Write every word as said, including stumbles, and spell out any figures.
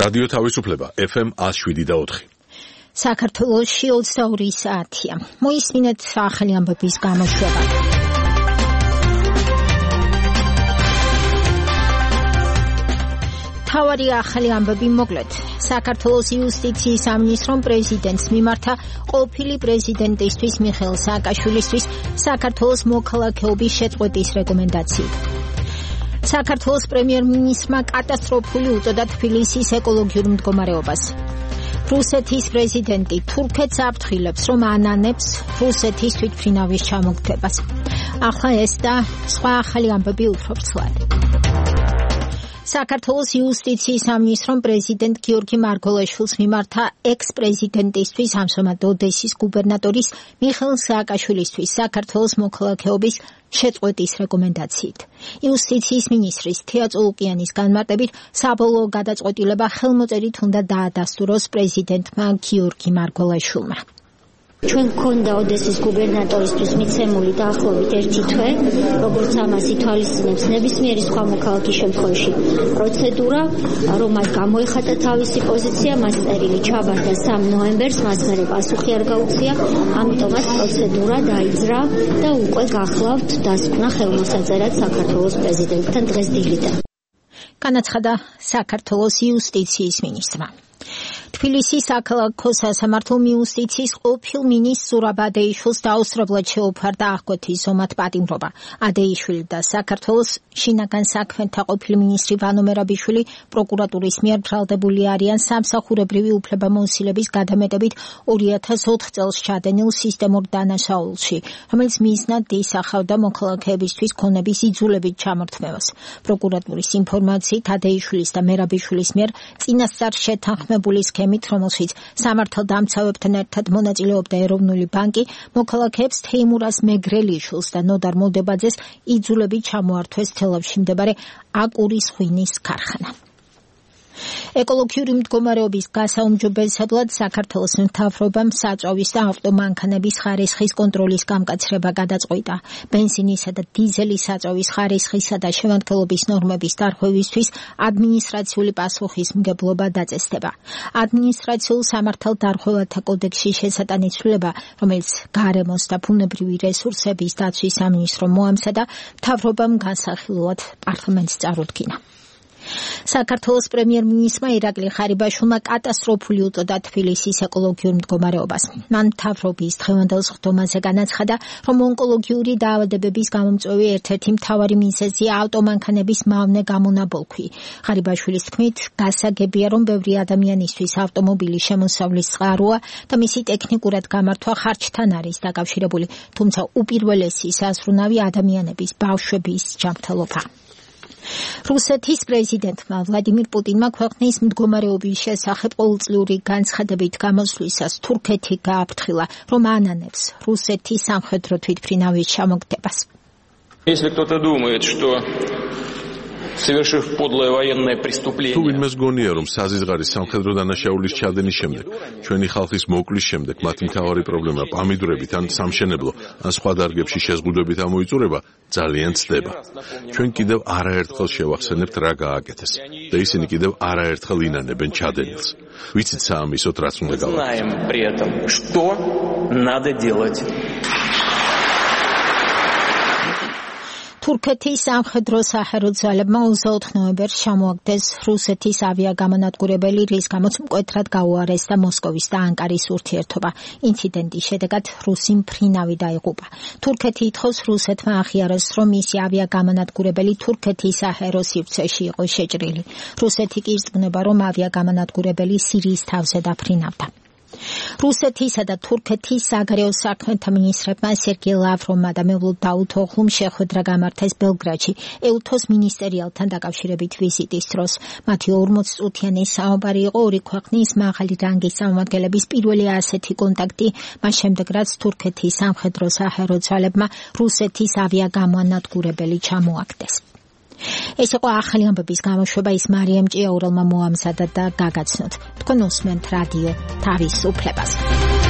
რადიო თავისუფლება F M one oh seven და four. საქართველოში ოცდაორი საათია. მოისმინეთ ახალი ამბების გამოშვება. თავარი ახალი ამბები მოკლედ. საქართველოს იუსტიციის სამინისტრომ პრეზიდენტს მიმართა ყოფილი პრეზიდენტისთვის მიხეილ სააკაშვილისთვის საქართველოს მოქალაქეობის შეწყვეტის რეკომენდაციით. საქართველოს პრემიერ-მინისტრმა კატასტროფული უწოდა თბილისის ეკოლოგიურ მდგომარეობას. რუსეთის პრეზიდენტი თურქეთს აფრთხილებს, რომ ანანებს რუსეთის თვითმფრინავის ჩამოგდებას. ახლა ეს და სხვა ახალი ამბები უფრო ვრცლად. საქართველოს იუსტიციის სამინისტრომ პრეზიდენტ გიორგი მარგველაშვილს მიმართა ექს-პრეზიდენტისთვის, ამჟამად ოდესის გუბერნატორის მიხეილ სააკაშვილისთვის საქართველოს მოქალაქეობის შეწყვეტის რეკომენდაციით. იუსტიციის მინისტრის თეა წულუკიანის განმარტებით, საბოლოო გადაწყვეტილება ხელმოწერით უნდა დაადასტუროს პრეზიდენტმა გიორგი მარგველაშვილმა. ჩვენ გქონდა ოდესის გუბერნატორისთვის მიცემული დაახლოებით ერთი თვე, როგორც ამას ითვალისწინებს ნებისმიერი სხვა მოქალაქის შემთხვევაში პროცედურა, რომ მათ გამოეხატა თავისი პოზიცია, მას წერილი ჩაბარდა სამ ნოემბერს, მას მერე პასუხი არ გაუწია, ამიტომაც პროცედურა დაიძრა და უკვე გახლავთ დასკვნა ხელმოსაწერად საქართველოს პრეზიდენტთან დღეს დილიდან. განაცხადა საქართველოს იუსტიციის მინისტრმა. თბილისის საქალაქო სასამართლომ იუსტიციის ყოფილ მინისტრ ზურაბ ადეიშვილს დაუსწრებლად შეუფარდა აღკვეთის ომად პატიმრობა. ადეიშვილი და საქართველოს შინაგან საქმეთა ყოფილი მინისტრი ვანო მერაბიშვილი პროკურატურის მიერ ბრალდებული არიან სამსახურებრივი უფლებამოსილების გადამეტებით ორი ათას ოთხ წელს ჩადენილ სისტემურ დანაშაულში, რომელიც მიზნად ისახავდა მოქალაქეებისთვის ქონების იძულებით ჩამორთმევას. პროკურატურის ინფორმაციით ადეიშვილის და მერაბიშვილის მიერ წინასწარ შეთანხმებული სქემით, რომელშიც სამართალდამცავებთან ერთად მონაწილეობდა ეროვნული ბანკი, მოქალაქეებს თეიმურას მეგრელიშვილს და ნოდარ მოლდებაძეს იძულებით ჩამოართვეს თელავში მდებარე აკურის ღვინის ქარხანა. ეკოლოგიური მდგომარეობის გასაუმჯობესებლად საქართველოს მთავრობამ საწვავის და ავტომანქანების ხარისხის კონტროლის გამკაცრება გადაწყვიტა. ბენზინისა და დიზელის საწვავის ხარისხისა და შემადგენლობის ნორმების დარღვევისთვის ადმინისტრაციული პასუხისმგებლობა დაწესდება. ადმინისტრაციულ სამართალდარღვევათა კოდექსის შესატანიცვლება, რომელიც გარემოს და ბუნებრივი რესურსების დაცვის სამინისტრომ მოამზადა, მთავრობამ განსახილულად პარლამენტს წარუდგინა. საქართველოს პრემიერ-მინისტრმა ირაკლი ხარიბაშვილმა კატასტროფული უწოდა თბილისის ეკოლოგიურ მდგომარეობას. მან მთავრობის დღევანდელ სხდომაზე განაცხადა, რომ ონკოლოგიური დაავადებების გამომწვევი ერთ-ერთი მთავარი მიზეზია ავტომანქანების მავნე გამონაბოლქვი. ხარიბაშვილის თქმით, გასაგებია, რომ ბევრი ადამიანისთვის ავტომობილი შემოსავლის წყაროა და მისი ტექნიკურად გამართვა ხარჯთან არის დაკავშირებული, თუმცა უპირველესი საზრუნავი ადამიანების, ბავშვების ჯანმრთელობა. რუსეთის პრეზიდენტმა ვლადიმირ პუტინმა ქვეყნის მდგომარეობის შესახებ ყოველწლიური განცხადებით გამოსვლისას თურქეთი გააფრთხილა, რომ ანანებს რუსეთის სამხედრო თვითმფრინავის ჩამოგდებას. Если кто-то думает, что совершив подлое военное преступление. თუ ვინმეს გონია, რომ საზღვარი სამხედრო დანაშაულის ჩადენის შემდეგ, ჩვენი ხალხის მოკლის შემდეგ მათი მთავარი პრობლემა პამიდურებით ან სამშენებლო ან სხვა დარგებში შეზღუდვებით ამოიწურება, ძალიან ცდება. ჩვენ კიდევ არაერთხელ შევახსენებთ რა გააკეთეს და ისინი კიდევ არაერთხელ ინანებენ ჩადენილს. ვიცით საამისოდ რაც უნდა გავაკეთოთ. Знаем при этом, что надо делать. თურქეთის სამხედრო საჰაერო ძალებმა ოცდაოთხ ნოემბერს ჩამოაგდეს რუსეთის ავიაგამონადგურებელი, რის გამოც მკვეთრად გაუარესდა მოსკოვის და ანკარის ურთიერთობა. ინციდენტის შედეგად რუსი მფრინავი დაიღუპა. თურქეთი ითხოვს რუსეთმა აღიაროს, რომ მისი ავიაგამონადგურებელი თურქეთის საჰაერო სივრცეში იყო შეჭრილი. რუსეთი კი ირწმუნება, რომ ავიაგამონადგურებელი სირიის თავზე დაფრინავდა. რუსეთისა და თურქეთის საგარეო საქმეთა მინისტრებმა სერგეი ლავროვმა და მევლუდ დაუთოღლუმ შეხვედრა გამართეს ბელგრადში ეუთოს მინისტერიალთან დაკავშირებით ვიზიტის დროს. მათი ორმოც წუთიანი საუბარი იყო ორი ქვეყნის მაღალი რანგის წარმომადგენლების პირველი ასეთი კონტაქტი, მას შემდეგ რაც თურქეთის სამხედრო საჰაერო ძალებმა რუსეთის ავიაგამონადგურებელი ჩამოაგდეს. ეს იყო ახალი ამბების გამოშვება, ის მარიამ ჭიაურელმა მოამზადა და გაგაცნოთ. თქვენ უსმენთ რადიო თავისუფლებას.